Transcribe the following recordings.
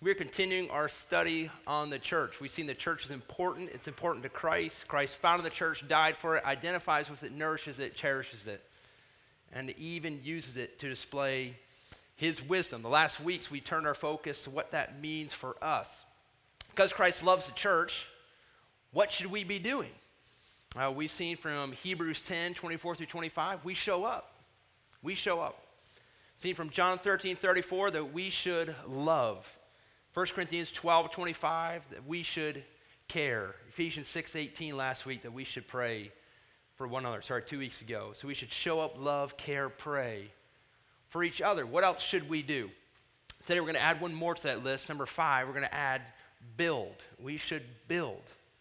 We're continuing our study on the church. We've seen the church is important. It's important to Christ. Christ founded the church, died for it, identifies with it, nourishes it, cherishes it, and even uses it to display his wisdom. The last weeks, we turned our focus to what that means for us. Because Christ loves the church, what should we be doing? We've seen from Hebrews 10, 24 through 25, we show up. We show up. Seen from John 13, 34, that we should love. 1 Corinthians 12, 25, that we should care. Ephesians 6, 18 last week, that we should pray for one another. 2 weeks ago. So we should show up, love, care, pray for each other. What else should we do? Today we're going to add one more to that list. Number 5, we're going to add build. We should build.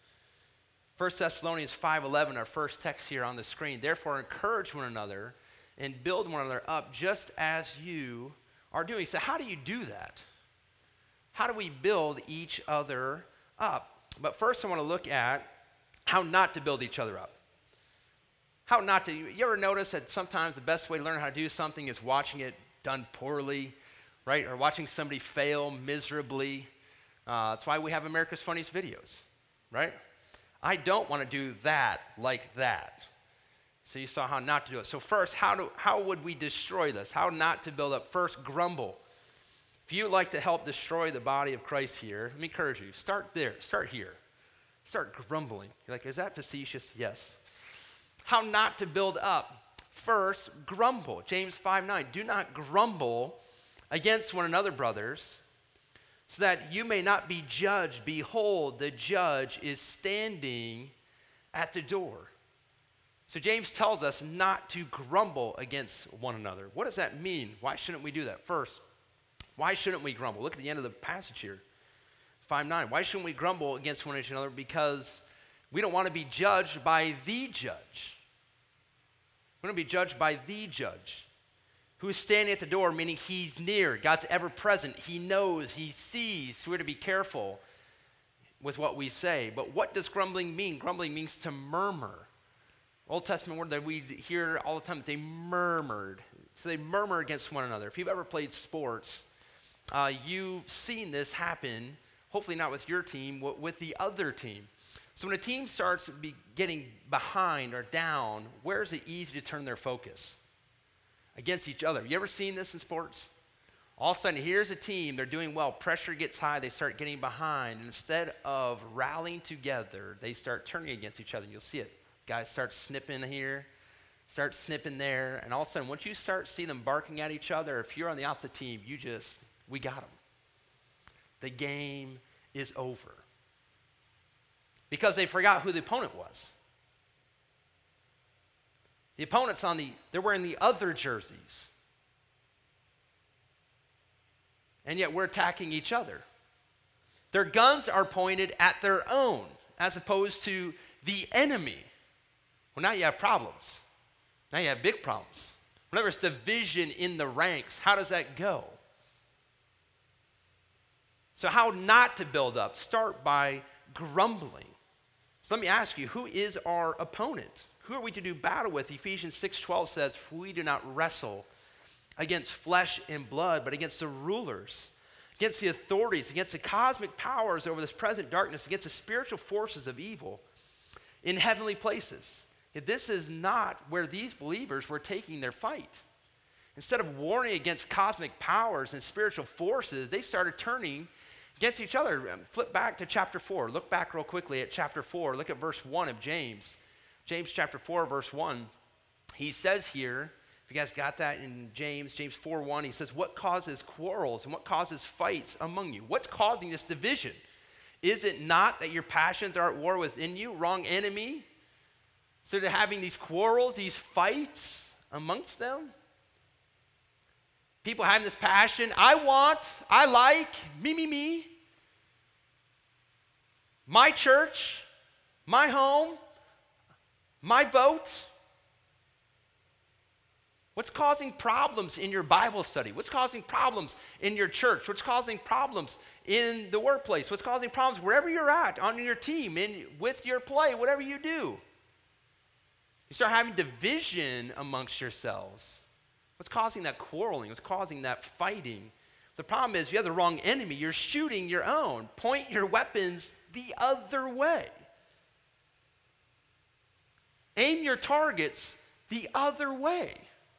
1 Thessalonians 5:11, our first text here on the screen. Therefore, encourage one another and build one another up just as you are doing. So how do you do that? How do we build each other up? But first I want to look at how not to build each other up. How not to. You ever notice that sometimes the best way to learn how to do something is watching it done poorly, right? Or watching somebody fail miserably. That's why we have America's Funniest Videos, right? I don't want to do that like that. So you saw how not to do it. So first, how would we destroy this? How not to build up? First, grumble. If you would like to help destroy the body of Christ here, let me encourage you. Start there. Start here. Start grumbling. You're like, is that facetious? Yes. How not to build up? First, grumble. James 5:9. Do not grumble against one another, brothers, so that you may not be judged. Behold, the judge is standing at the door. So James tells us not to grumble against one another. What does that mean? Why shouldn't we do that? First, why shouldn't we grumble? Look at the end of the passage here, 5:9. Why shouldn't we grumble against one another? Because we don't want to be judged by the judge. We don't be judged by the judge who is standing at the door, meaning he's near. God's ever present. He knows, he sees. So we're to be careful with what we say. But what does grumbling mean? Grumbling means to murmur. Old Testament word that we hear all the time, they murmured. So they murmur against one another. If you've ever played sports, you've seen this happen, hopefully not with your team, with the other team. So when a team starts getting behind or down, where is it easy to turn their focus? Against each other. You ever seen this in sports? All of a sudden, here's a team, they're doing well, pressure gets high, they start getting behind. And instead of rallying together, they start turning against each other. And you'll see it. Guys start snipping here, start snipping there, and all of a sudden, once you start seeing them barking at each other, if you're on the opposite team, we got them. The game is over. Because they forgot who the opponent was. The opponent's they're wearing the other jerseys. And yet we're attacking each other. Their guns are pointed at their own, as opposed to the enemy. Well, now you have problems. Now you have big problems. Whenever it's division in the ranks, how does that go? So how not to build up? Start by grumbling. So let me ask you, who is our opponent? Who are we to do battle with? Ephesians 6:12 says, we do not wrestle against flesh and blood, but against the rulers, against the authorities, against the cosmic powers over this present darkness, against the spiritual forces of evil in heavenly places. This is not where these believers were taking their fight. Instead of warring against cosmic powers and spiritual forces, they started turning against each other. Flip back to chapter 4. Look back real quickly at chapter 4. Look at verse 1 of James. James chapter 4, verse 1. He says here, if you guys got that in James 4:1, he says, what causes quarrels and what causes fights among you? What's causing this division? Is it not that your passions are at war within you? Wrong enemy? So they're having these quarrels, these fights amongst them. People having this passion, I like, me. My church, my home, my vote. What's causing problems in your Bible study? What's causing problems in your church? What's causing problems in the workplace? What's causing problems wherever you're at, on your team, with your play, whatever you do? You start having division amongst yourselves. What's causing that quarreling? What's causing that fighting? The problem is you have the wrong enemy. You're shooting your own. Point your weapons the other way. Aim your targets the other way.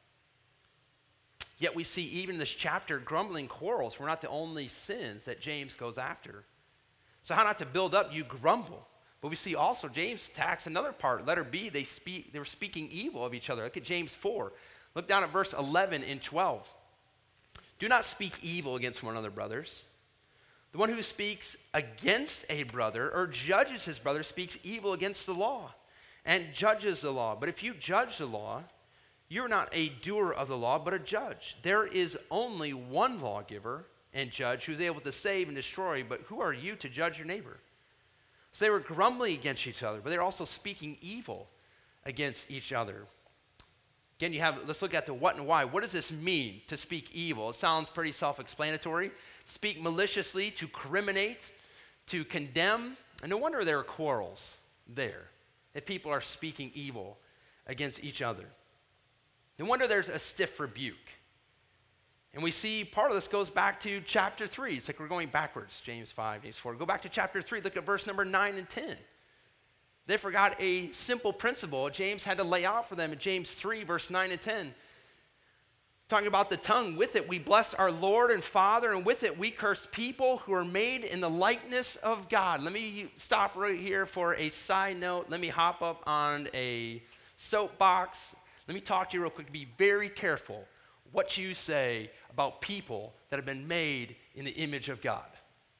Yet we see even in this chapter, grumbling quarrels were not the only sins that James goes after. So how not to build up, you grumble. But we see also James attacks another part. Letter B, they were speaking evil of each other. Look at James 4. Look down at verse 11 and 12. Do not speak evil against one another, brothers. The one who speaks against a brother or judges his brother speaks evil against the law and judges the law. But if you judge the law, you're not a doer of the law, but a judge. There is only one lawgiver and judge who is able to save and destroy, but who are you to judge your neighbor? So they were grumbling against each other, but they're also speaking evil against each other. Again, let's look at the what and why. What does this mean to speak evil? It sounds pretty self-explanatory. Speak maliciously, to criminate, to condemn. And no wonder there are quarrels there if people are speaking evil against each other. No wonder there's a stiff rebuke. And we see part of this goes back to chapter 3. It's like we're going backwards, James 5, James 4. Go back to chapter 3, look at verse number 9 and 10. They forgot a simple principle James had to lay out for them in James 3, verse 9 and 10. Talking about the tongue, with it we bless our Lord and Father, and with it we curse people who are made in the likeness of God. Let me stop right here for a side note. Let me hop up on a soapbox. Let me talk to you real quick. Be very careful what you say about people that have been made in the image of God.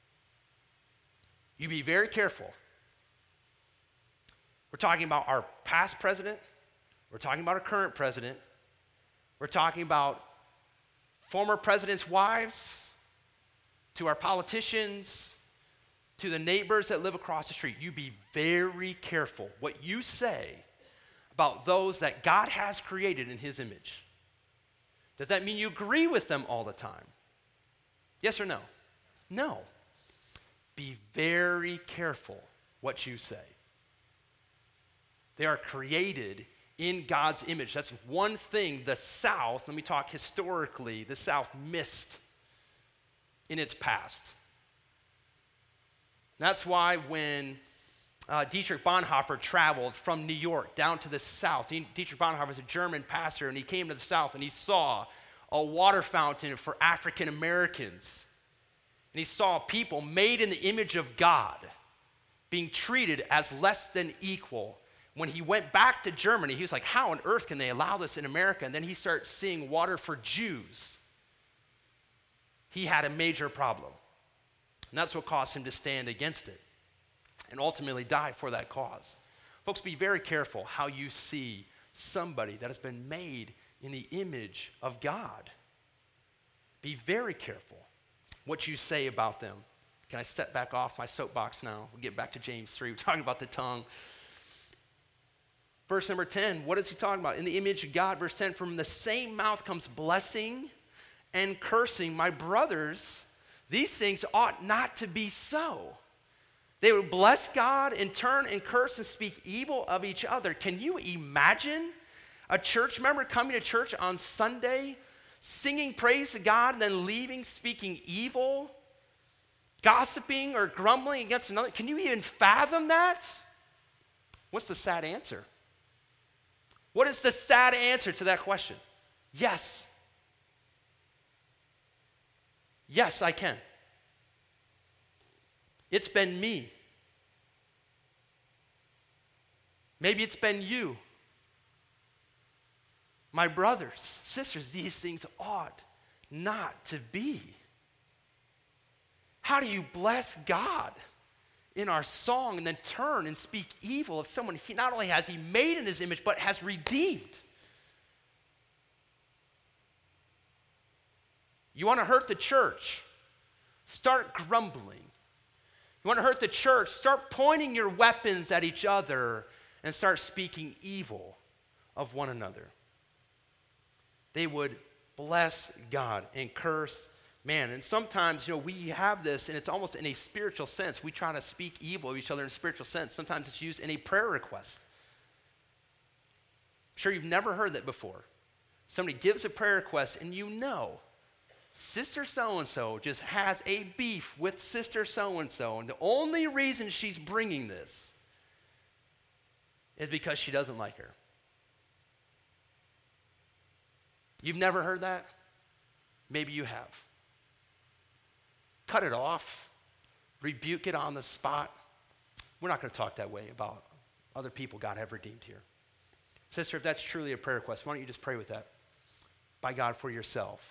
You be very careful. We're talking about our past president. We're talking about our current president. We're talking about former presidents' wives, to our politicians, to the neighbors that live across the street. You be very careful what you say about those that God has created in his image. Does that mean you agree with them all the time? Yes or no? No. Be very careful what you say. They are created in God's image. That's one thing the South, let me talk historically, the South missed in its past. That's why when Dietrich Bonhoeffer traveled from New York down to the South, Dietrich Bonhoeffer was a German pastor, and he came to the South and he saw a water fountain for African Americans. And he saw people made in the image of God being treated as less than equal. When he went back to Germany, he was like, how on earth can they allow this in America? And then he started seeing water for Jews. He had a major problem. And that's what caused him to stand against it and ultimately die for that cause. Folks, be very careful how you see somebody that has been made in the image of God. Be very careful what you say about them. Can I step back off my soapbox now? We'll get back to James 3. We're talking about the tongue. Verse number 10, what is he talking about? In the image of God, verse 10, from the same mouth comes blessing and cursing. My brothers, these things ought not to be so. They would bless God and turn and curse and speak evil of each other. Can you imagine a church member coming to church on Sunday, singing praise to God, and then leaving speaking evil, gossiping or grumbling against another? Can you even fathom that? What's the sad answer? What is the sad answer to that question? Yes. Yes, I can. It's been me. Maybe it's been you. My brothers, sisters, these things ought not to be. How do you bless God in our song and then turn and speak evil of someone he not only has he made in his image, but has redeemed? You want to hurt the church? Start grumbling. You want to hurt the church? Start pointing your weapons at each other and start speaking evil of one another. They would bless God and curse man. And sometimes, we have this, and it's almost in a spiritual sense. We try to speak evil of each other in a spiritual sense. Sometimes it's used in a prayer request. I'm sure you've never heard that before. Somebody gives a prayer request, and Sister so-and-so just has a beef with sister so-and-so, and the only reason she's bringing this is because she doesn't like her. You've never heard that? Maybe you have. Cut it off. Rebuke it on the spot. We're not going to talk that way about other people God have redeemed here. Sister, if that's truly a prayer request, why don't you just pray with that? By God, for yourself.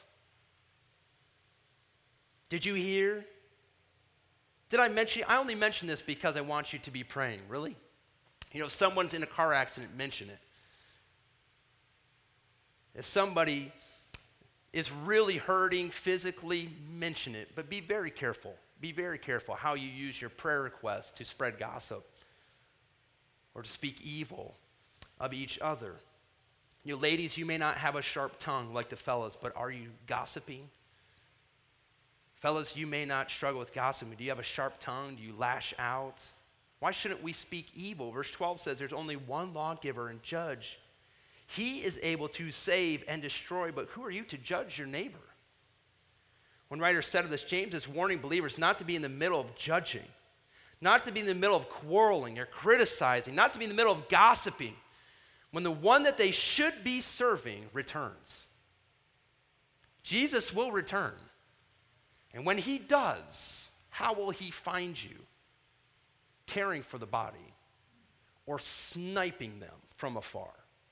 Did you hear? Did I mention? I only mention this because I want you to be praying. Really? You know, if someone's in a car accident, mention it. If somebody is really hurting physically, mention it. But be very careful. Be very careful how you use your prayer request to spread gossip or to speak evil of each other. You know, ladies, you may not have a sharp tongue like the fellas, but are you gossiping? Fellas, you may not struggle with gossiping. Do you have a sharp tongue? Do you lash out? Why shouldn't we speak evil? Verse 12 says there's only one lawgiver and judge. He is able to save and destroy, but who are you to judge your neighbor? One writer said of this, James is warning believers not to be in the middle of judging, not to be in the middle of quarreling or criticizing, not to be in the middle of gossiping when the one that they should be serving returns. Jesus will return. And when he does, how will he find you? Caring for the body or sniping them from afar?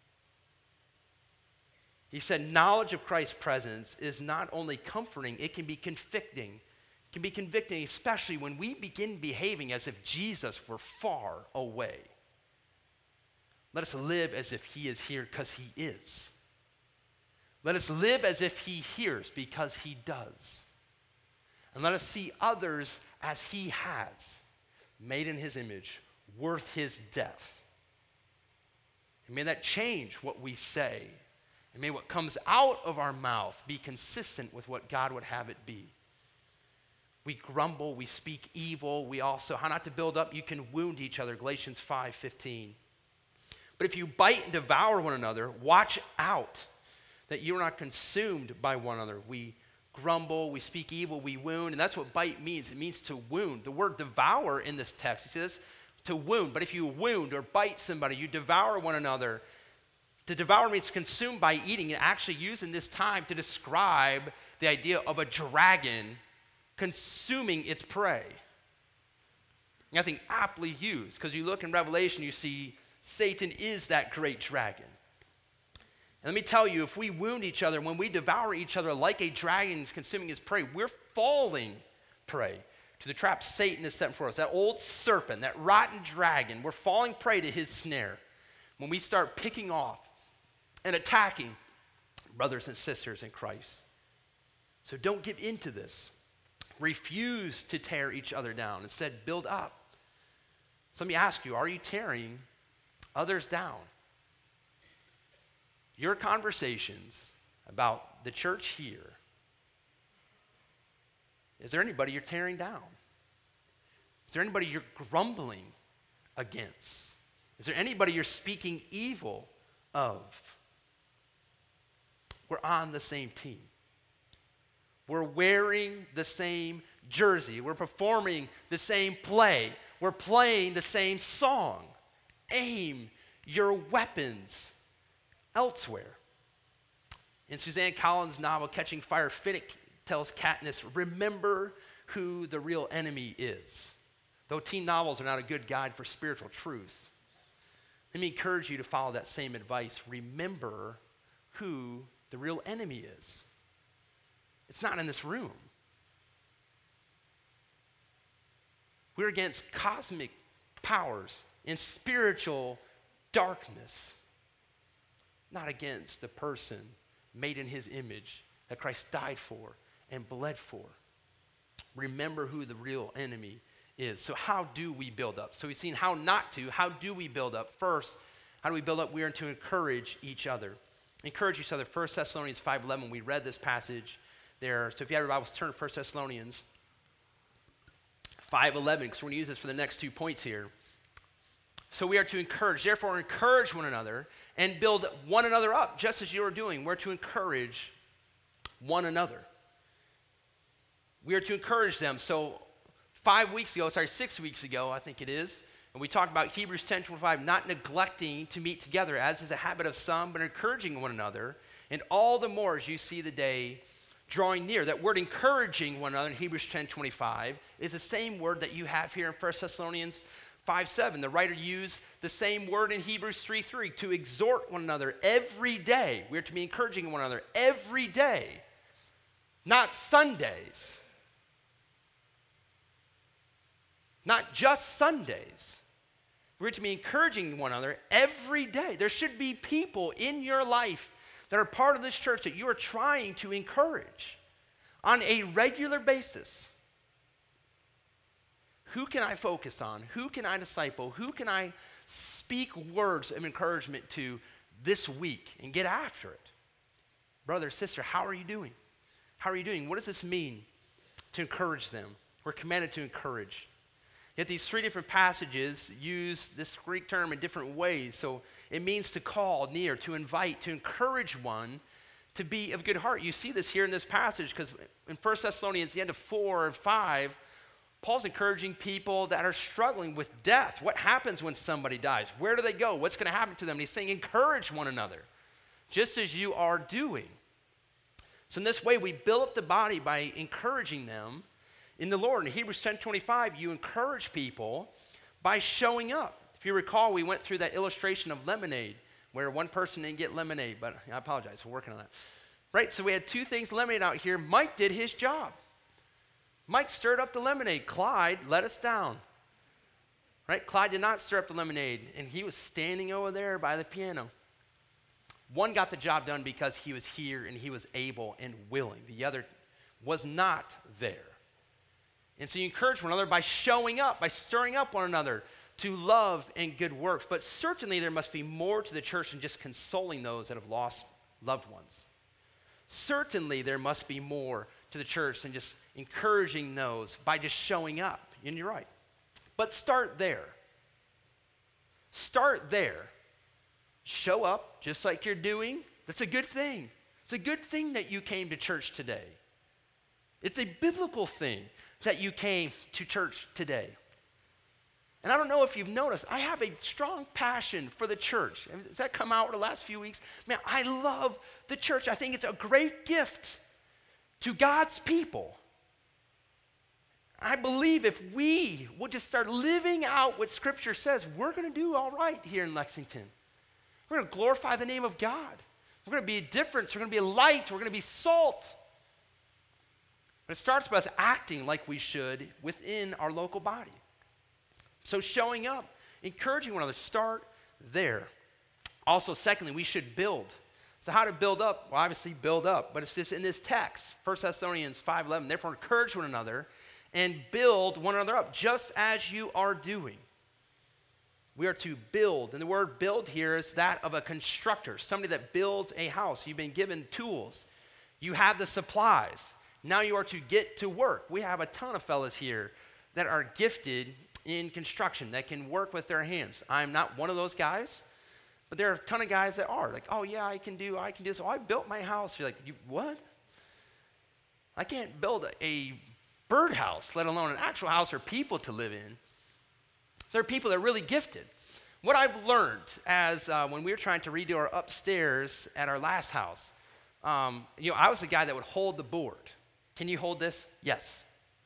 He said knowledge of Christ's presence is not only comforting, it can be convicting. It can be convicting, especially when we begin behaving as if Jesus were far away. Let us live as if he is here because he is. Let us live as if he hears because he does. And let us see others as he has, made in his image, worth his death. And may that change what we say. And may what comes out of our mouth be consistent with what God would have it be. We grumble, we speak evil, we also, how not to build up, you can wound each other, Galatians 5:15. But if you bite and devour one another, watch out that you are not consumed by one another. We grumble, we speak evil, we wound, and that's what bite means. It means to wound. The word devour in this text, it says to wound, but if you wound or bite somebody, you devour one another. To devour means consumed by eating, and actually used in this time to describe the idea of a dragon consuming its prey. And I think aptly used, because you look in Revelation, you see Satan is that great dragon. And let me tell you, if we wound each other, when we devour each other like a dragon is consuming his prey, we're falling prey to the trap Satan has set for us. That old serpent, that rotten dragon, we're falling prey to his snare when we start picking off and attacking brothers and sisters in Christ. So don't give in to this. Refuse to tear each other down. Instead, build up. So let me ask you, are you tearing others down? Your conversations about the church here, is there anybody you're tearing down? Is there anybody you're grumbling against? Is there anybody you're speaking evil of? We're on the same team. We're wearing the same jersey. We're performing the same play. We're playing the same song. Aim your weapons elsewhere. In Suzanne Collins' novel, Catching Fire, Finnick tells Katniss, remember who the real enemy is. Though teen novels are not a good guide for spiritual truth, let me encourage you to follow that same advice. Remember who the real enemy is. It's not in this room. We're against cosmic powers in spiritual darkness, not against the person made in his image that Christ died for and bled for. Remember who the real enemy is. So how do we build up? So we've seen how not to. How do we build up? First, how do we build up? We are to encourage each other. Encourage each other. 1 Thessalonians 5:11, we read this passage there. So if you have your Bibles, turn to 1 Thessalonians 5:11, because we're going to use this for the next 2 points here. So we are to encourage. Therefore, encourage one another and build one another up, just as you are doing. We're to encourage one another. we are to encourage them. So 6 weeks ago, I think it is, and we talked about Hebrews 10:25, not neglecting to meet together, as is a habit of some, but encouraging one another, and all the more as you see the day drawing near. That word encouraging one another in Hebrews 10:25 is the same word that you have here in 1 Thessalonians 5:7. The writer used the same word in Hebrews 3:3 to exhort one another every day. We're to be encouraging one another every day, not Sundays, not just Sundays. We're to be encouraging one another every day. There should be people in your life that are part of this church that you are trying to encourage on a regular basis. Who can I focus on? Who can I disciple? Who can I speak words of encouragement to this week and get after it? Brother, sister, how are you doing? How are you doing? What does this mean to encourage them? We're commanded to encourage. Yet these three different passages use this Greek term in different ways. So it means to call near, to invite, to encourage one to be of good heart. You see this here in this passage because in 1 Thessalonians, the end of 4 and 5, Paul's encouraging people that are struggling with death. What happens when somebody dies? Where do they go? What's going to happen to them? And he's saying encourage one another, just as you are doing. So in this way, we build up the body by encouraging them in the Lord. In Hebrews 10:25, you encourage people by showing up. If you recall, we went through that illustration of lemonade where one person didn't get lemonade, but I apologize, we're working on that. Right, so we had two things lemonade out here. Mike did his job. Mike stirred up the lemonade. Clyde let us down. Right, Clyde did not stir up the lemonade, and he was standing over there by the piano. One got the job done because he was here and he was able and willing. The other was not there. And so you encourage one another by showing up, by stirring up one another to love and good works. But certainly there must be more to the church than just consoling those that have lost loved ones. Certainly there must be more to the church than just encouraging those by just showing up. And you're right. But start there. Start there. Show up just like you're doing. That's a good thing. It's a good thing that you came to church today. It's a biblical thing that you came to church today. And I don't know if you've noticed, I have a strong passion for the church. Has that come out in the last few weeks? Man, I love the church. I think it's a great gift to God's people. I believe if we will just start living out what Scripture says, we're going to do all right here in Lexington. We're going to glorify the name of God. We're going to be a difference. We're going to be a light. We're going to be salt. But it starts with us acting like we should within our local body. So showing up, encouraging one another, start there. Also, secondly, we should build. So how to build up? Well, obviously build up, but it's just in this text, 1 Thessalonians 5:11. Therefore, encourage one another and build one another up, just as you are doing. We are to build, and the word build here is that of a constructor, somebody that builds a house. You've been given tools. You have the supplies. Now you are to get to work. We have a ton of fellas here that are gifted in construction, that can work with their hands. I'm not one of those guys, but there are a ton of guys that are like, oh yeah, I can do this. Oh, I built my house. You're like, you what? I can't build a birdhouse, let alone an actual house for people to live in. There are people that are really gifted. What I've learned as when we were trying to redo our upstairs at our last house, I was the guy that would hold the board. Can you hold this? Yes.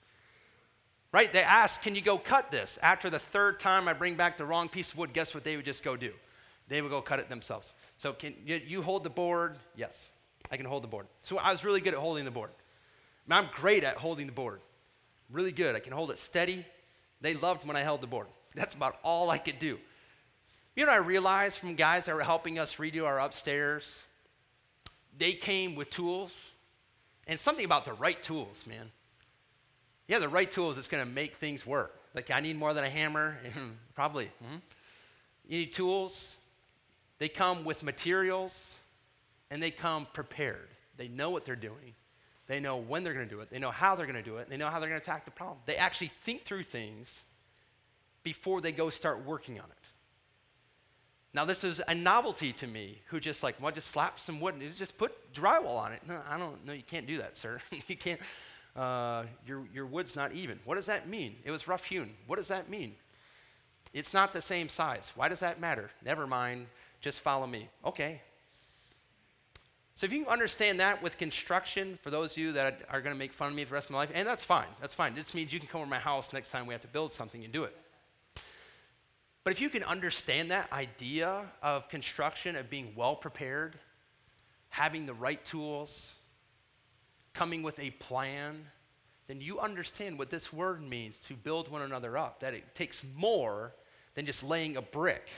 Right? They ask, can you go cut this? After the third time I bring back the wrong piece of wood, guess what they would just go do? They would go cut it themselves. So can you hold the board? Yes, I can hold the board. So I was really good at holding the board. I'm great at holding the board. Really good. I can hold it steady. They loved when I held the board. That's about all I could do. You know what I realized from guys that were helping us redo our upstairs? They came with tools. And something about the right tools, man. Yeah, the right tools is going to make things work. Like, I need more than a hammer. Probably. You need tools. They come with materials, and they come prepared. They know what they're doing. They know when they're going to do it. They know how they're going to do it. They know how they're going to attack the problem. They actually think through things before they go start working on it. Now, this is a novelty to me, who just like, well, just slap some wood and just put drywall on it. No, I don't know. You can't do that, sir. You can't. your wood's not even. What does that mean? It was rough hewn. What does that mean? It's not the same size. Why does that matter? Never mind. Just follow me. Okay. So if you can understand that with construction, for those of you that are going to make fun of me for the rest of my life, and that's fine. That's fine. It just means you can come over to my house next time we have to build something and do it. But if you can understand that idea of construction, of being well prepared, having the right tools, coming with a plan, then you understand what this word means to build one another up, that it takes more than just laying a brick.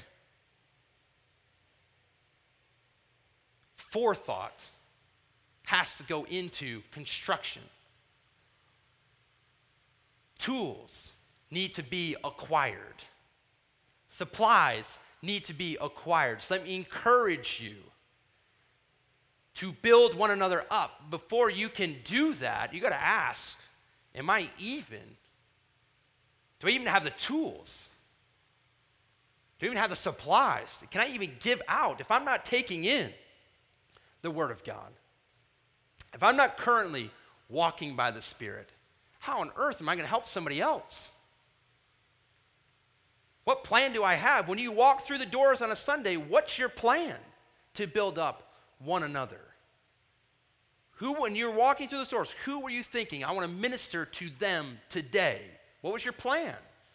Forethought has to go into construction. Tools need to be acquired. Supplies need to be acquired. So let me encourage you to build one another up. Before you can do that, you got to ask, am I even? Do I even have the tools? Do I even have the supplies? Can I even give out if I'm not taking in the Word of God? If I'm not currently walking by the Spirit, how on earth am I going to help somebody else? What plan do I have? When you walk through the doors on a Sunday, what's your plan to build up one another? When you're walking through those doors, who were you thinking, I want to minister to them today? What was your plan?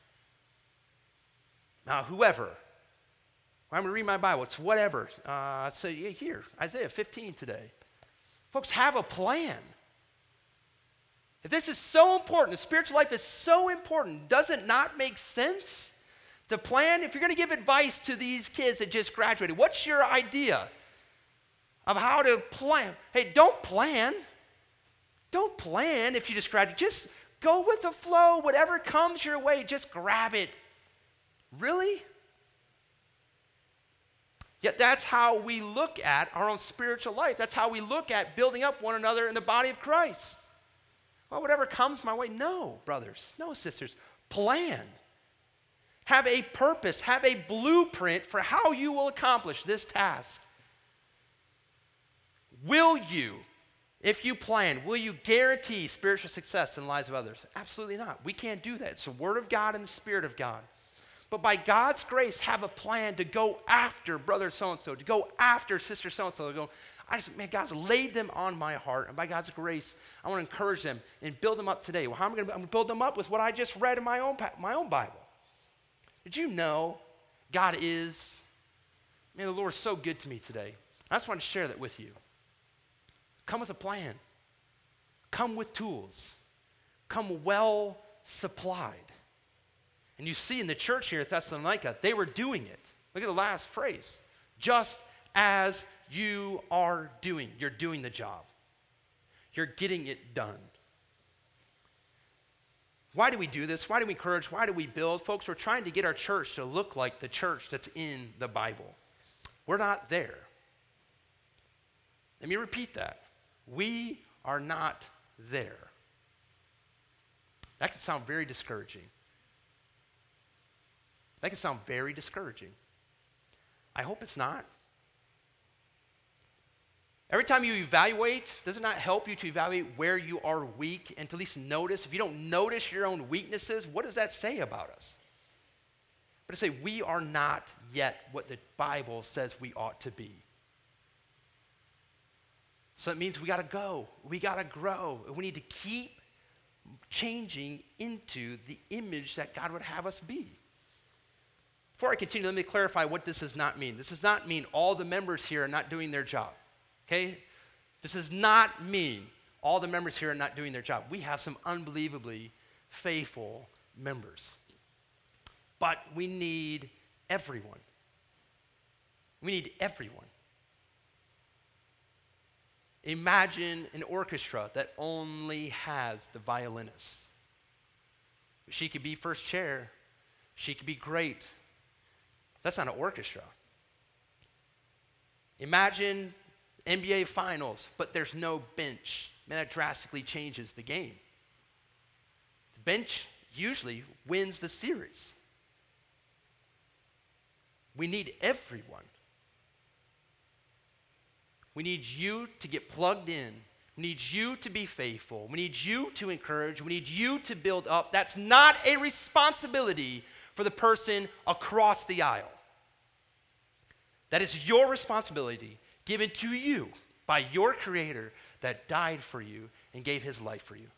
Now, whoever. I'm going to read my Bible. It's whatever. So here, Isaiah 15 today. Folks, have a plan. If this is so important, the spiritual life is so important, does it not make sense to plan? If you're going to give advice to these kids that just graduated, what's your idea of how to plan? Hey, don't plan. Don't plan if you just graduate. Just go with the flow. Whatever comes your way, just grab it. Really? Yet that's how we look at our own spiritual life. That's how we look at building up one another in the body of Christ. Well, whatever comes my way. No, brothers. No, sisters. Plan. Have a purpose. Have a blueprint for how you will accomplish this task. Will you, if you plan, will you guarantee spiritual success in the lives of others? Absolutely not. We can't do that. It's the Word of God and the Spirit of God. But by God's grace, have a plan to go after brother so-and-so, to go after sister so-and-so, to go, God's laid them on my heart, and by God's grace, I want to encourage them and build them up today. Well, I'm going to build them up with what I just read in my own Bible. Did you know God is, the Lord is so good to me today. I just want to share that with you. Come with a plan. Come with tools. Come well supplied. And you see in the church here at Thessalonica, they were doing it. Look at the last phrase. Just as you are doing. You're doing the job. You're getting it done. Why do we do this? Why do we encourage? Why do we build? Folks, we're trying to get our church to look like the church that's in the Bible. We're not there. Let me repeat that. We are not there. That can sound very discouraging. That can sound very discouraging. I hope it's not. Every time you evaluate, does it not help you to evaluate where you are weak and to at least notice? If you don't notice your own weaknesses, what does that say about us? But to say we are not yet what the Bible says we ought to be. So it means we got to go. We got to grow. We need to keep changing into the image that God would have us be. Before I continue, let me clarify what this does not mean. This does not mean all the members here are not doing their job, okay? This does not mean all the members here are not doing their job. We have some unbelievably faithful members. But we need everyone. We need everyone. Imagine an orchestra that only has the violinist. She could be first chair. She could be great. That's not an orchestra. Imagine NBA Finals, but there's no bench. Man, that drastically changes the game. The bench usually wins the series. We need everyone. We need you to get plugged in We need you to be faithful. We need you to encourage. We need you to build up. That's not a responsibility for the person across the aisle. That is your responsibility given to you by your Creator that died for you and gave his life for you.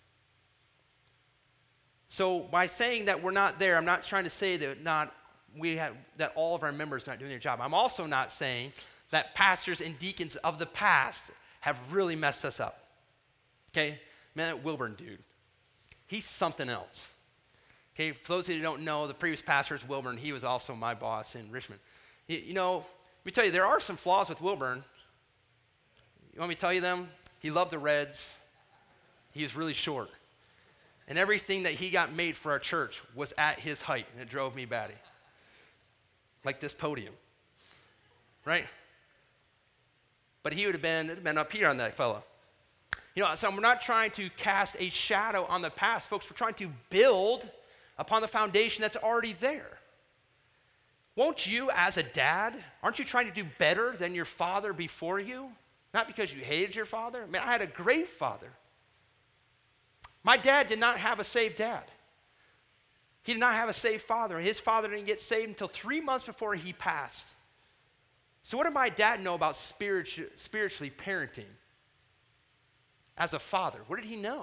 So by saying that we're not there, I'm not trying to say that that all of our members are not doing their job. I'm also not saying that pastors and deacons of the past have really messed us up. Okay? Man, that Wilburn dude, he's something else. Okay, for those of you who don't know, the previous pastor is Wilburn. He was also my boss in Richmond. You know, let me tell you, there are some flaws with Wilburn. You want me to tell you them? He loved the Reds. He was really short. And everything that he got made for our church was at his height, and it drove me batty. Like this podium, right? But he would have been up here on that fella. You know, so we're not trying to cast a shadow on the past. Folks, we're trying to build upon the foundation that's already there. Won't you, as a dad, aren't you trying to do better than your father before you? Not because you hated your father. I mean, I had a great father. My dad did not have a saved dad. He did not have a saved father. His father didn't get saved until 3 months before he passed. So what did my dad know about spiritually parenting? As a father, what did he know?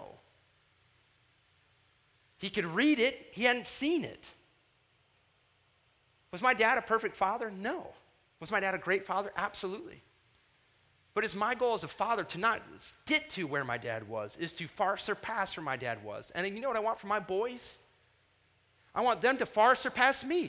He could read it. He hadn't seen it. Was my dad a perfect father? No. Was my dad a great father? Absolutely. But it's my goal as a father to not get to where my dad was, is to far surpass where my dad was. And you know what I want for my boys? I want them to far surpass me.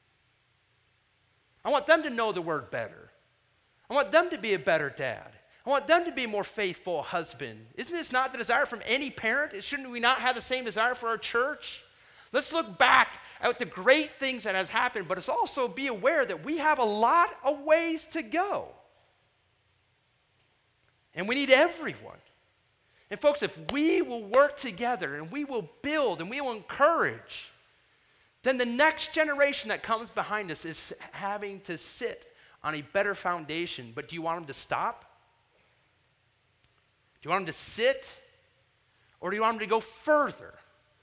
I want them to know the word better. I want them to be a better dad. I want them to be a more faithful husband. Isn't this not the desire from any parent? Shouldn't we not have the same desire for our church? Let's look back at the great things that has happened, but let's also be aware that we have a lot of ways to go. And we need everyone. And folks, if we will work together and we will build and we will encourage, then the next generation that comes behind us is having to sit on a better foundation. But do you want them to stop? Do you want them to sit? Or do you want them to go further?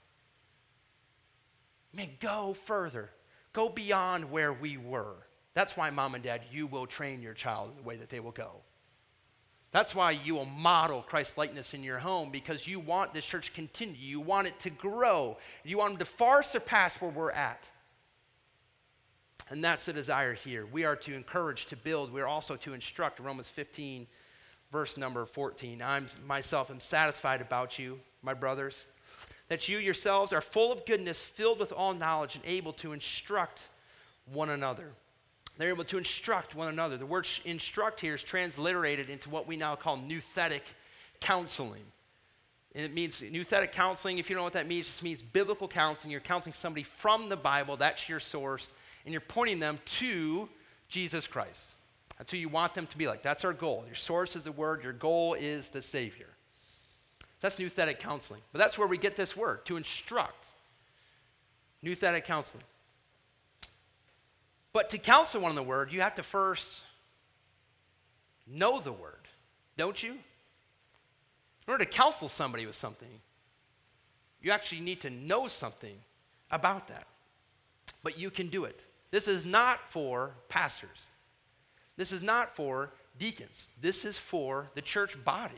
Man, go further. Go beyond where we were. That's why, mom and dad, you will train your child in the way that they will go. That's why you will model Christ's likeness in your home, because you want this church to continue. You want it to grow. You want them to far surpass where we're at. And that's the desire here. We are to encourage, to build. We are also to instruct. Romans 15, verse number 14. I myself am satisfied about you, my brothers, that you yourselves are full of goodness, filled with all knowledge, and able to instruct one another. They're able to instruct one another. The word instruct here is transliterated into what we now call nouthetic counseling. And it means nouthetic counseling, if you don't know what that means, it just means biblical counseling. You're counseling somebody from the Bible, that's your source, and you're pointing them to Jesus Christ. That's who you want them to be like. That's our goal. Your source is the word, your goal is the Savior. That's nouthetic counseling. But that's where we get this word, to instruct. Nouthetic counseling. But to counsel one in the word, you have to first know the word, don't you? In order to counsel somebody with something, you actually need to know something about that. But you can do it. This is not for pastors. This is not for deacons. This is for the church body.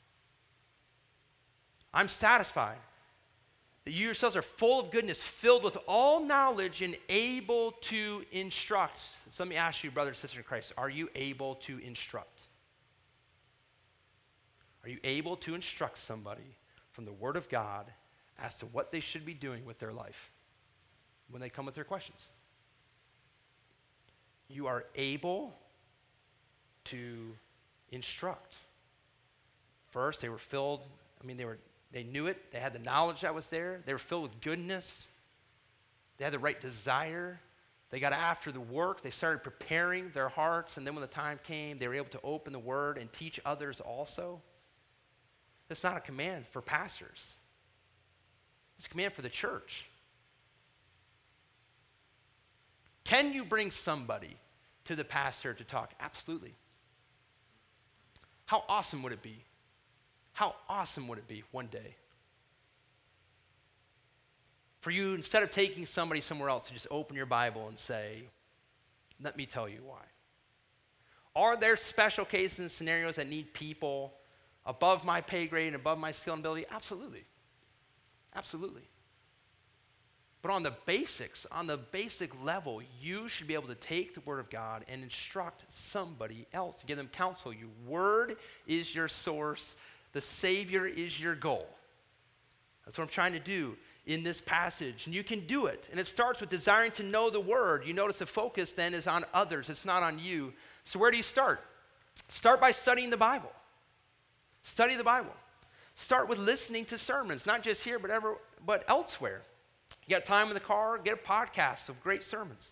I'm satisfied that you yourselves are full of goodness, filled with all knowledge, and able to instruct. So let me ask you, brother and sister in Christ, are you able to instruct? Are you able to instruct somebody from the Word of God as to what they should be doing with their life when they come with their questions? You are able to instruct. First, they were filled, they knew it. They had the knowledge that was there. They were filled with goodness. They had the right desire. They got after the work. They started preparing their hearts. And then when the time came, they were able to open the word and teach others also. That's not a command for pastors. It's a command for the church. Can you bring somebody to the pastor to talk? Absolutely. How awesome would it be? How awesome would it be one day for you, instead of taking somebody somewhere else, to just open your Bible and say, let me tell you why. Are there special cases and scenarios that need people above my pay grade and above my skill and ability? Absolutely. Absolutely. But on the basic level, you should be able to take the Word of God and instruct somebody else, give them counsel. Your Word is your source. The Savior is your goal. That's what I'm trying to do in this passage. And you can do it. And it starts with desiring to know the Word. You notice the focus then is on others. It's not on you. So where do you start? Start by studying the Bible. Study the Bible. Start with listening to sermons, not just here, but elsewhere. You got time in the car, get a podcast of great sermons.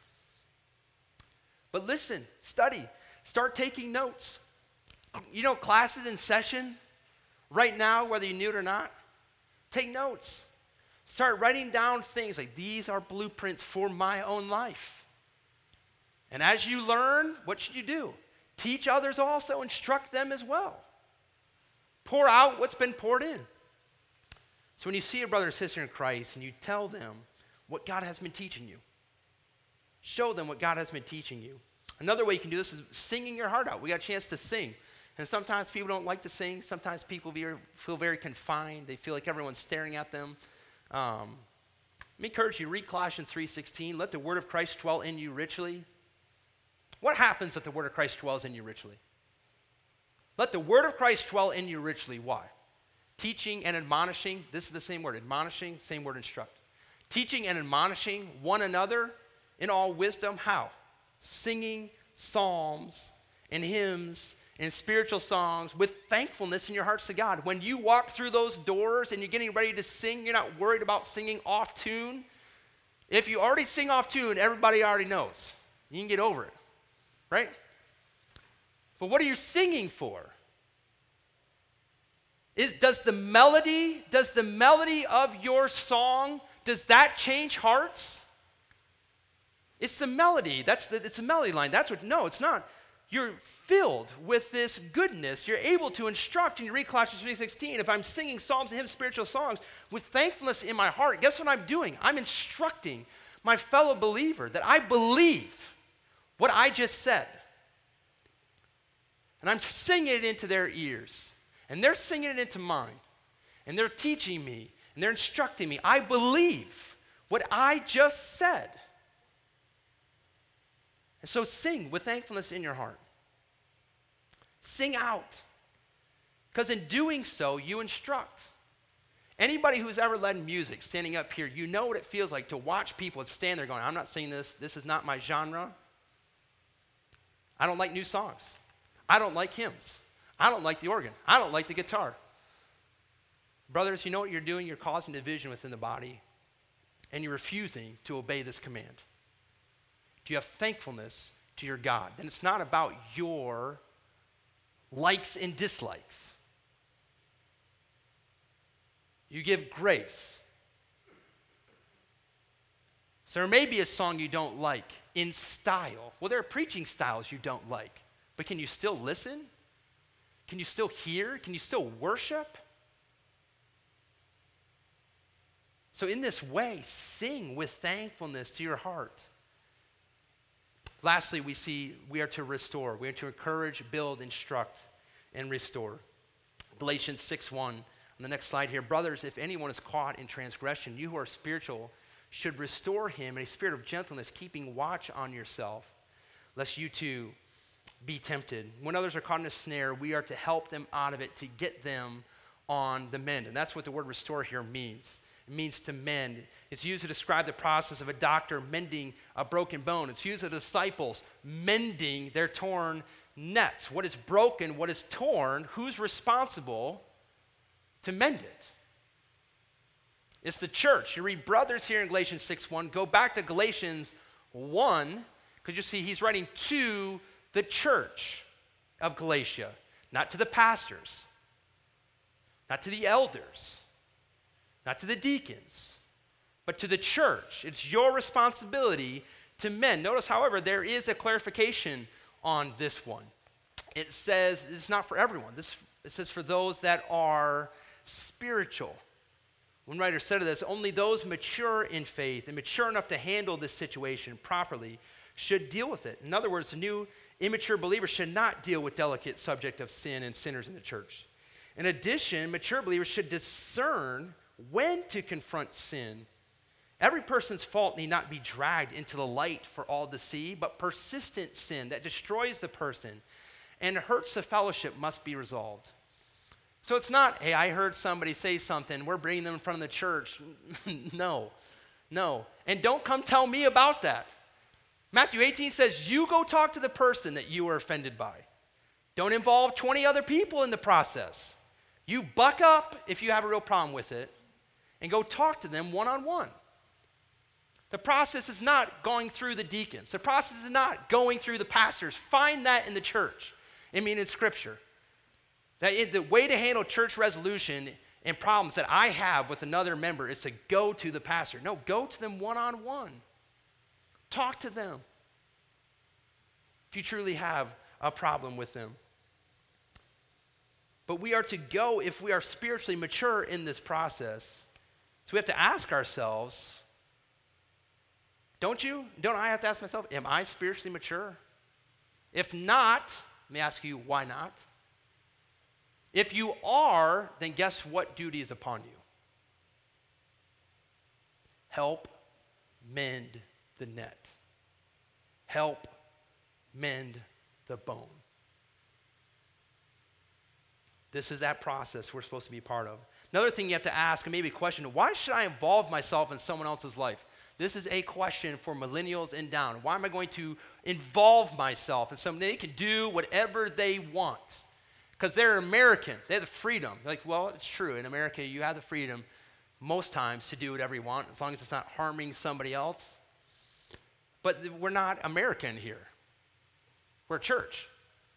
But listen, study, start taking notes. You know, classes in session right now, whether you knew it or not, take notes. Start writing down things like, these are blueprints for my own life. And as you learn, what should you do? Teach others also, instruct them as well. Pour out what's been poured in. So when you see a brother or sister in Christ and you tell them what God has been teaching you, show them what God has been teaching you. Another way you can do this is singing your heart out. We got a chance to sing. And sometimes people don't like to sing. Sometimes people feel very confined. They feel like everyone's staring at them. Let me encourage you, read Colossians 3:16. Let the word of Christ dwell in you richly. What happens if the word of Christ dwells in you richly? Let the word of Christ dwell in you richly. Why? Teaching and admonishing, this is the same word, admonishing, same word, instruct. Teaching and admonishing one another in all wisdom, how? Singing psalms and hymns and spiritual songs with thankfulness in your hearts to God. When you walk through those doors and you're getting ready to sing, you're not worried about singing off tune. If you already sing off tune, everybody already knows. You can get over it, right? But what are you singing for? Does the melody of your song, does that change hearts? It's the melody. It's a melody line. No, it's not. You're filled with this goodness. You're able to instruct, and you read Colossians 3:16. If I'm singing psalms and hymns, spiritual songs, with thankfulness in my heart, guess what I'm doing? I'm instructing my fellow believer that I believe what I just said. And I'm singing it into their ears. And they're singing it into mine. And they're teaching me. And they're instructing me. I believe what I just said. And so sing with thankfulness in your heart. Sing out. Because in doing so, you instruct. Anybody who's ever led music, standing up here, you know what it feels like to watch people that stand there going, I'm not singing this. This is not my genre. I don't like new songs. I don't like hymns. I don't like the organ. I don't like the guitar. Brothers, you know what you're doing? You're causing division within the body, and you're refusing to obey this command. Do you have thankfulness to your God? Then it's not about your likes and dislikes. You give grace. So there may be a song you don't like in style. Well, there are preaching styles you don't like. But can you still listen? Can you still hear? Can you still worship? So in this way, sing with thankfulness to your heart. Lastly, we see we are to restore. We are to encourage, build, instruct, and restore. Galatians 6:1. On the next slide here. Brothers, if anyone is caught in transgression, you who are spiritual should restore him in a spirit of gentleness, keeping watch on yourself, lest you too be tempted. When others are caught in a snare, we are to help them out of it, to get them on the mend. And that's what the word restore here means. It means to mend. It's used to describe the process of a doctor mending a broken bone. It's used of disciples mending their torn nets. What is broken, what is torn, who's responsible to mend it? It's the church. You read brothers here in Galatians 6:1. Go back to Galatians 1, because you see he's writing to the church of Galatia, not to the pastors, not to the elders, not to the deacons, but to the church. It's your responsibility to mend. Notice, however, there is a clarification on this one. It says it's not for everyone. This It says, for those that are spiritual. One writer said of this, only those mature in faith and mature enough to handle this situation properly should deal with it. In other words, the new immature believer should not deal with delicate subject of sin and sinners in the church. In addition, mature believers should discern when to confront sin. Every person's fault need not be dragged into the light for all to see, but persistent sin that destroys the person and hurts the fellowship must be resolved. So it's not, hey, I heard somebody say something, we're bringing them in front of the church. No. And don't come tell me about that. Matthew 18 says, you go talk to the person that you were offended by. Don't involve 20 other people in the process. You buck up if you have a real problem with it and go talk to them one-on-one. The process is not going through the deacons. The process is not going through the pastors. Find that in the church. In Scripture. The way to handle church resolution and problems that I have with another member is to go to the pastor. No, go to them one-on-one. Talk to them if you truly have a problem with them. But we are to go if we are spiritually mature in this process. So we have to ask ourselves, don't I have to ask myself, am I spiritually mature? If not, let me ask you, why not? If you are, then guess what duty is upon you? Help mend the net. Help mend the bone. This is that process we're supposed to be part of. Another thing you have to ask, and maybe a question, why should I involve myself in someone else's life? This is a question for millennials and down. Why am I going to involve myself in something? They can do whatever they want because they're American. They have the freedom. Like, well, it's true. In America, you have the freedom most times to do whatever you want as long as it's not harming somebody else. But we're not American here. We're a church.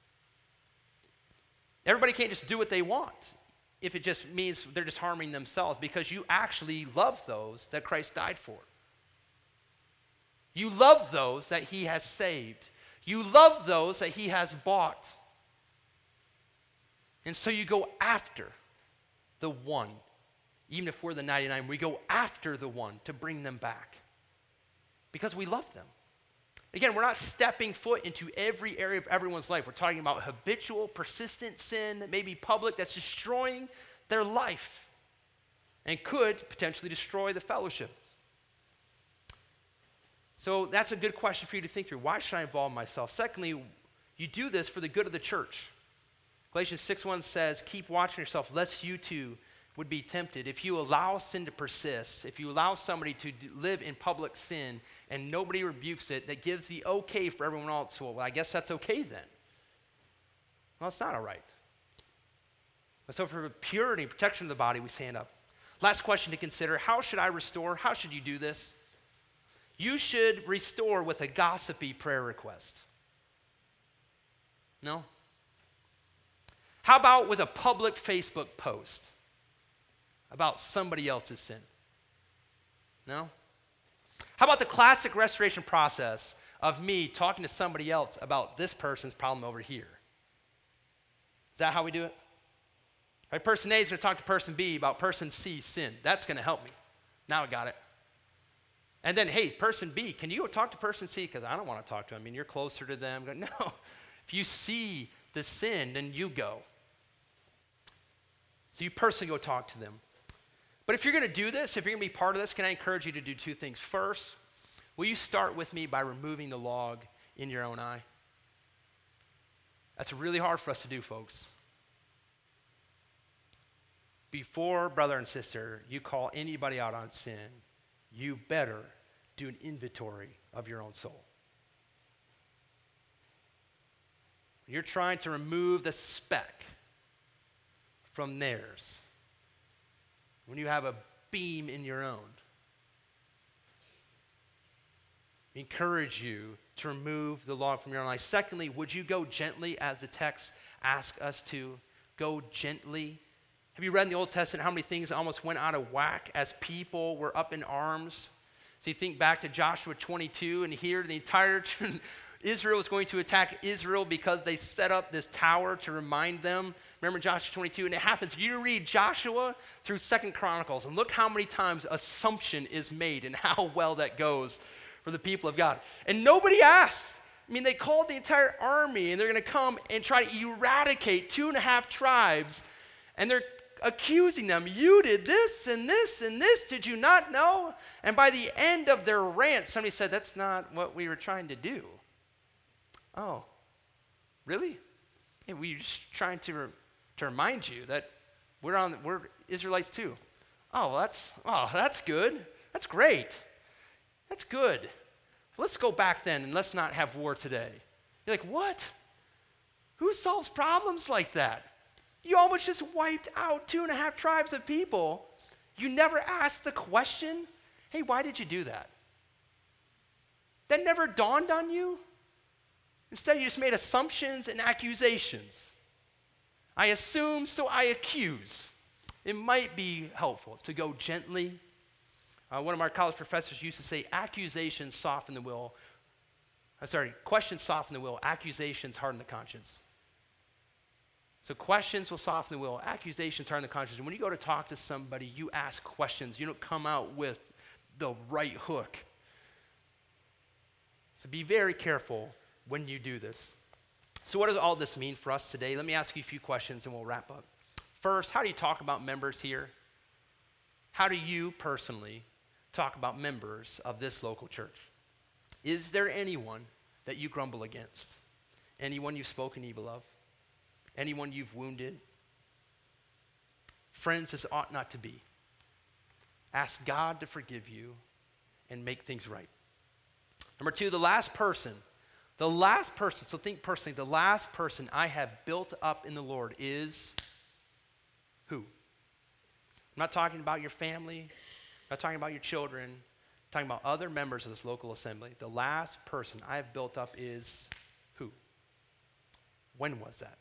Everybody can't just do what they want if it just means they're just harming themselves because you actually love those that Christ died for. You love those that he has saved. You love those that he has bought. And so you go after the one. Even if we're the 99, we go after the one to bring them back because we love them. Again, we're not stepping foot into every area of everyone's life. We're talking about habitual, persistent sin that may be public that's destroying their life and could potentially destroy the fellowship. So that's a good question for you to think through. Why should I involve myself? Secondly, you do this for the good of the church. Galatians 6:1 says, keep watching yourself lest you too would be tempted. If you allow sin to persist, if you allow somebody to live in public sin and nobody rebukes it, that gives the okay for everyone else, well, I guess that's okay then. Well, it's not all right. So for purity and protection of the body, we stand up. Last question to consider, how should I restore? How should you do this? You should restore with a gossipy prayer request. No? How about with a public Facebook post about somebody else's sin? No? How about the classic restoration process of me talking to somebody else about this person's problem over here? Is that how we do it? Right, person A is going to talk to person B about person C's sin. That's going to help me. Now I got it. And then, hey, person B, can you go talk to person C? Because I don't want to talk to them. I mean, you're closer to them. Go, no. If you see the sin, then you go. So you personally go talk to them. But if you're going to do this, if you're going to be part of this, can I encourage you to do two things? First, will you start with me by removing the log in your own eye? That's really hard for us to do, folks. Before, brother and sister, you call anybody out on sin, you better do an inventory of your own soul. You're trying to remove the speck from theirs. When you have a beam in your own, I encourage you to remove the log from your own eye. Secondly, would you go gently as the text asks us to? Go gently. Have you read in the Old Testament how many things almost went out of whack as people were up in arms? So you think back to Joshua 22 and here the entire Israel was going to attack Israel because they set up this tower to remind them. Remember Joshua 22? And it happens. You read Joshua through 2 Chronicles, and look how many times assumption is made and how well that goes for the people of God. And nobody asked. I mean, they called the entire army, and they're going to come and try to eradicate 2.5 tribes, and they're accusing them. You did this and this and this. Did you not know? And by the end of their rant, somebody said, that's not what we were trying to do. Oh, really? Yeah, we were just trying to remind you that we're Israelites too. Oh, well, that's good. That's great. That's good. Let's go back then and let's not have war today. You're like, what? Who solves problems like that? You almost just wiped out 2.5 tribes of people. You never asked the question, hey, why did you do that? That never dawned on you? Instead, you just made assumptions and accusations. I assume, so I accuse. It might be helpful to go gently. One of our college professors used to say, questions soften the will, accusations harden the conscience. So questions will soften the will, accusations harden the conscience. And when you go to talk to somebody, you ask questions. You don't come out with the right hook. So be very careful when you do this. So what does all this mean for us today? Let me ask you a few questions and we'll wrap up. First, how do you talk about members here? How do you personally talk about members of this local church? Is there anyone that you grumble against? Anyone you've spoken evil of? Anyone you've wounded? Friends, this ought not to be. Ask God to forgive you and make things right. Number 2, the last person, so think personally, the last person I have built up in the Lord is who? I'm not talking about your family. I'm not talking about your children. I'm talking about other members of this local assembly. The last person I have built up is who? When was that?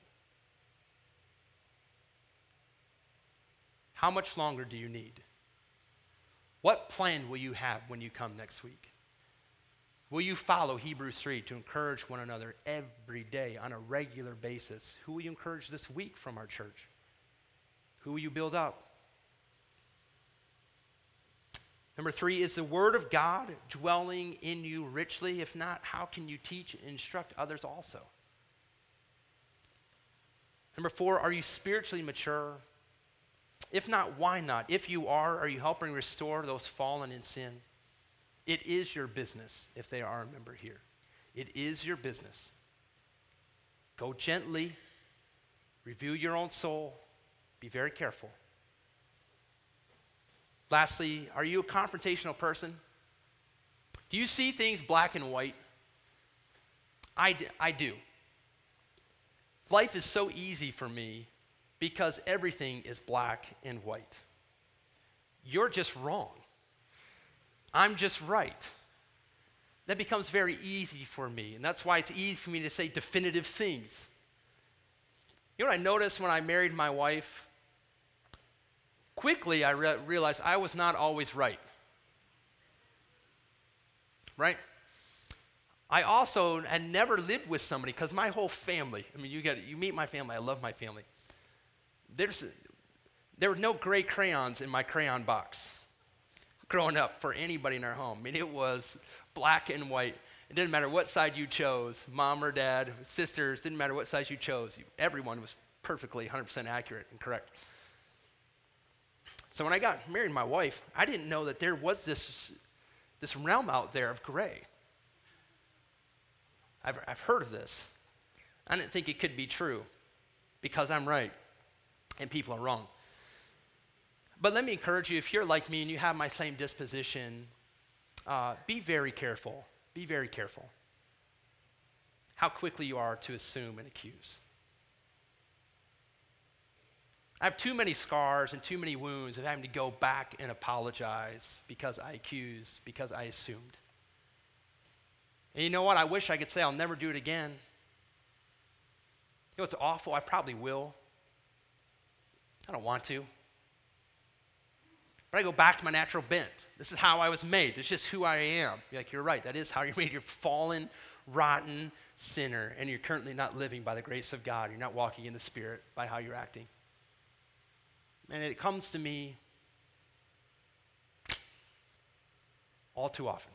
How much longer do you need? What plan will you have when you come next week? Will you follow Hebrews 3 to encourage one another every day on a regular basis? Who will you encourage this week from our church? Who will you build up? Number 3, is the Word of God dwelling in you richly? If not, how can you teach and instruct others also? Number 4, are you spiritually mature? If not, why not? If you are you helping restore those fallen in sin? It is your business if they are a member here. It is your business. Go gently, review your own soul, be very careful. Lastly, are you a confrontational person? Do you see things black and white? I do. Life is so easy for me because everything is black and white. You're just wrong. I'm just right. That becomes very easy for me, and that's why it's easy for me to say definitive things. You know what I noticed when I married my wife? Quickly, I realized I was not always right. Right? I also had never lived with somebody, because my whole family, I mean, you meet my family, I love my family. There were no gray crayons in my crayon box growing up for anybody in our home. I mean, it was black and white. It didn't matter what side you chose, mom or dad, sisters, didn't matter what side you chose. Everyone was perfectly 100% accurate and correct. So when I got married to my wife, I didn't know that there was this realm out there of gray. I've heard of this. I didn't think it could be true because I'm right and people are wrong. But let me encourage you, if you're like me and you have my same disposition, be very careful. Be very careful how quickly you are to assume and accuse. I have too many scars and too many wounds of having to go back and apologize because I accused, because I assumed. And you know what? I wish I could say I'll never do it again. You know, it's awful. I probably will. I don't want to. But Or I go back to my natural bent. This is how I was made. It's just who I am. You're like, you're right. That is how you're made. You're fallen, rotten sinner, and you're currently not living by the grace of God. You're not walking in the Spirit by how you're acting. And it comes to me all too often.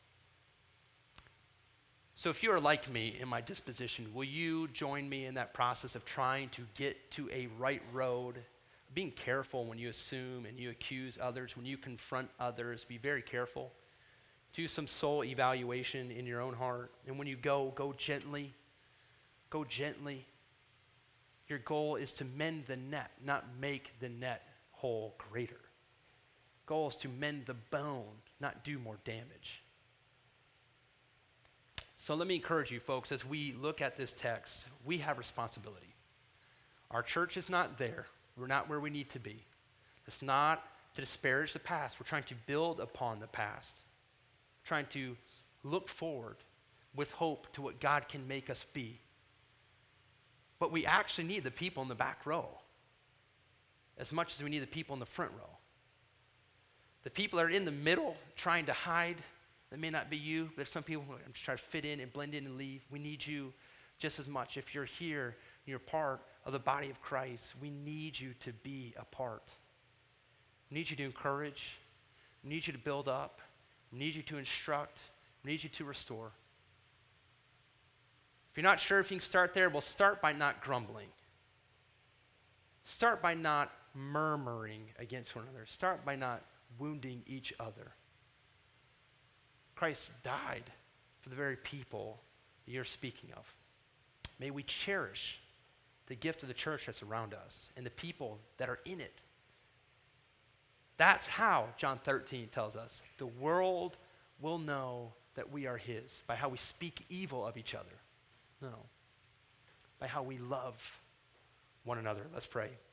So if you are like me in my disposition, will you join me in that process of trying to get to a right road? Being careful when you assume and you accuse others, when you confront others, be very careful. Do some soul evaluation in your own heart. And when you go gently. Go gently. Your goal is to mend the net, not make the net hole greater. Goal is to mend the bone, not do more damage. So let me encourage you folks, as we look at this text, we have responsibility. Our church is not there. We're not where we need to be. It's not to disparage the past. We're trying to build upon the past. Trying to look forward with hope to what God can make us be. But we actually need the people in the back row as much as we need the people in the front row. The people that are in the middle trying to hide, that may not be you, but if some people are just trying to fit in and blend in and leave, we need you just as much. If you're here, you're part of the body of Christ, we need you to be a part. We need you to encourage. We need you to build up. We need you to instruct. We need you to restore. If you're not sure if you can start there, well, start by not grumbling. Start by not murmuring against one another. Start by not wounding each other. Christ died for the very people you're speaking of. May we cherish the gift of the church that's around us and the people that are in it. That's how John 13 tells us the world will know that we are his, by how we speak evil of each other. No, by how we love one another. Let's pray.